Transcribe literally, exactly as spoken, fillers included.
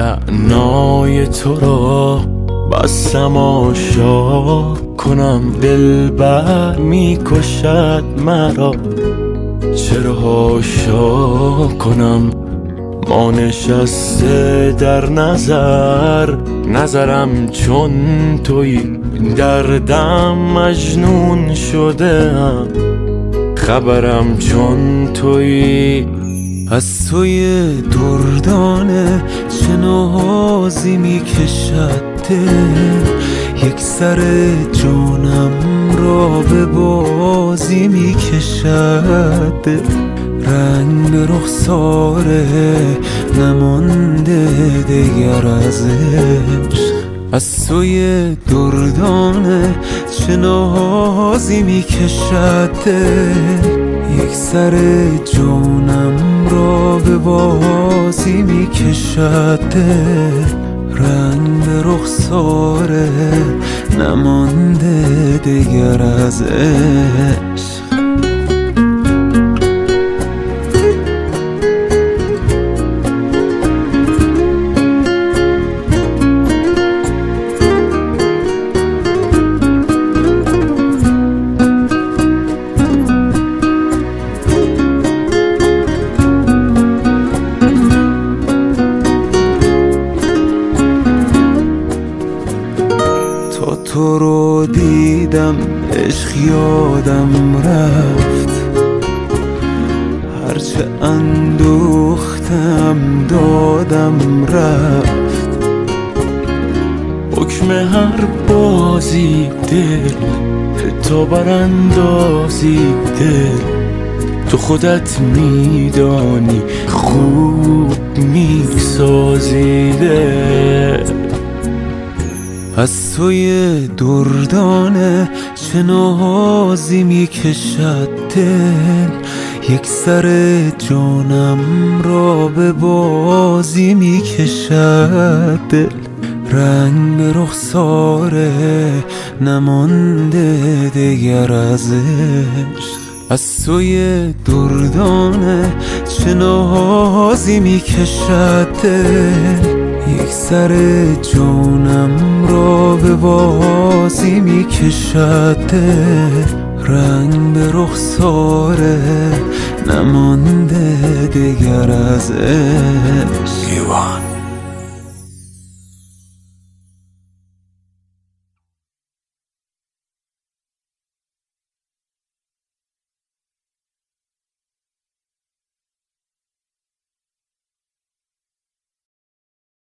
رعنای تو را بستم آشا کنم، دلبر می کشد مرا چرا حاشا کنم. ما نشسته در نظر، نظرم چون تویی، دردم مجنون شده ام، خبرم چون تویی. از توی دردانه چه نازی می کشد دل، یک سر جانم را به بازی می کشد دل. رنگ به رخساره نمانده دیگر از عشق، از توی دردانه چه نازی می کشد دل، یک سر جانم را به بازی می کشد دل. رنگ به رخساره نمانده دیگر از عشق. تا تو رو دیدم عشق یادم رفت، هرچه اندوختم دادم رفت. حکم هر بازی دل تو براندازی دل، تو خودت میدانی خوب میسازی دل. از توی دردانه چه نازی می کشد دل، یک سر جانم را به بازی می کشد دل. رنگ به رخساره نمانده دیگر از عشق، از توی دردانه چه نازی می کشد دل، یک سر جانم را به بازی می کشد دل. رنگ به رخساره نمانده دیگر از عشق.